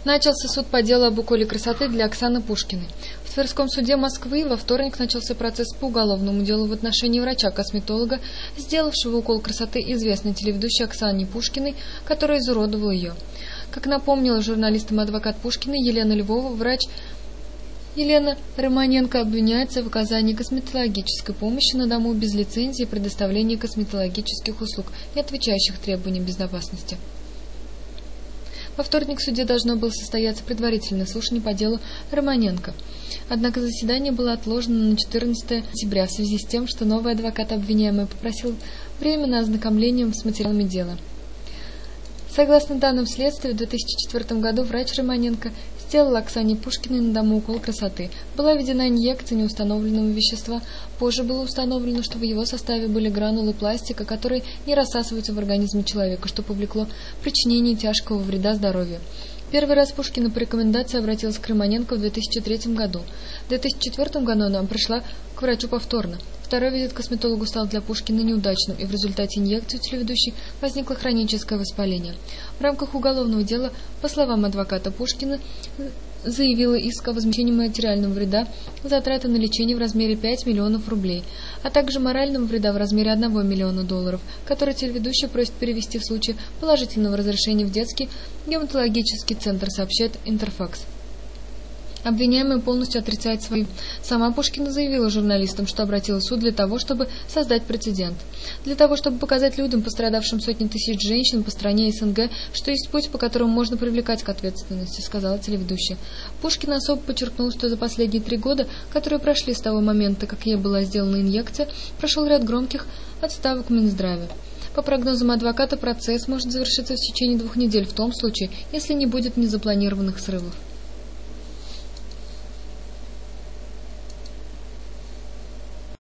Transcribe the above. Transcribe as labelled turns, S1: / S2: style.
S1: Начался суд по делу об уколе красоты для Оксаны Пушкиной. В Тверском суде Москвы во вторник начался процесс по уголовному делу в отношении врача-косметолога, сделавшего укол красоты известной телеведущей Оксане Пушкиной, которая изуродовала ее. Как напомнила журналистам адвокат Пушкиной Елена Львова, врач Елена Романенко обвиняется в оказании косметологической помощи на дому без лицензии и предоставлении косметологических услуг, не отвечающих требованиям безопасности. Во вторник в суде должно было состояться предварительное слушание по делу Романенко. Однако заседание было отложено на 14 сентября в связи с тем, что новый адвокат обвиняемой попросил время на ознакомление с материалами дела. Согласно данным следствия, в 2004 году врач Романенко сделал Оксане Пушкиной на дому укол красоты. Была введена инъекция неустановленного вещества. Позже было установлено, что в его составе были гранулы пластика, которые не рассасываются в организме человека, что повлекло причинение тяжкого вреда здоровью. Первый раз Пушкина по рекомендации обратилась к Романенко в 2003 году. В 2004 году она пришла к врачу повторно. Второй визит к косметологу стал для Пушкина неудачным, и в результате инъекции у телеведущей возникло хроническое воспаление. В рамках уголовного дела, по словам адвоката Пушкина, заявила иск о возмещении материального вреда, затраты на лечение в размере 5 миллионов рублей, а также морального вреда в размере $1 миллиона, который телеведущая просит перевести в случае положительного разрешения в детский гематологический центр, сообщает Интерфакс. Обвиняемая полностью отрицает свои. Сама Пушкина заявила журналистам, что обратилась в суд для того, чтобы создать прецедент. Для того, чтобы показать людям, пострадавшим сотни тысяч женщин по стране СНГ, что есть путь, по которому можно привлекать к ответственности, сказала телеведущая. Пушкина особо подчеркнула, что за последние 3 года, которые прошли с того момента, как ей была сделана инъекция, прошел ряд громких отставок в Минздраве. По прогнозам адвоката, процесс может завершиться в течение 2 недель в том случае, если не будет незапланированных срывов.